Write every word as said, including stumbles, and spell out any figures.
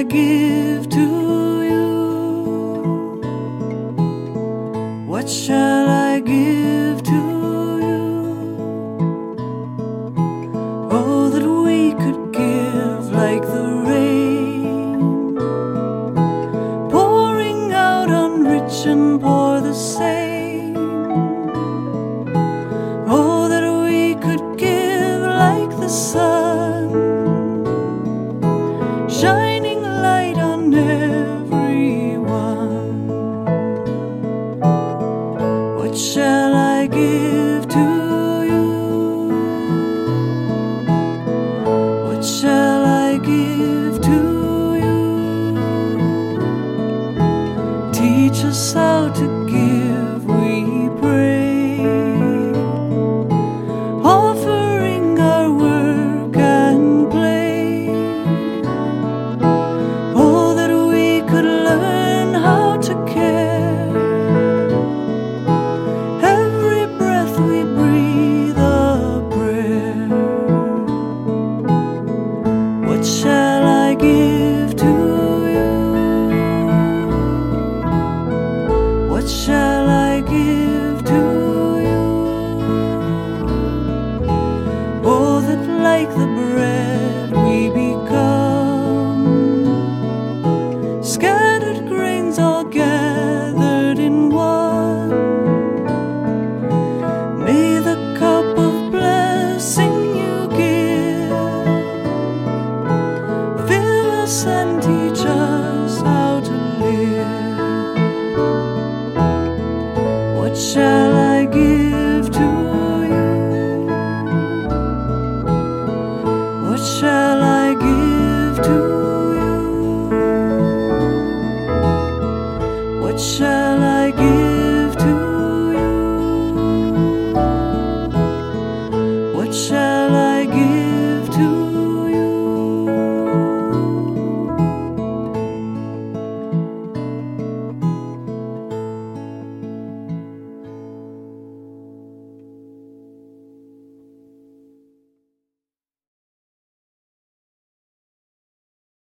I give to you? What shall I give to you? Oh, that we could give like the rain, pouring out on rich and poor the same. Oh, that we could give like the sun, shining light on everyone. What shall I give to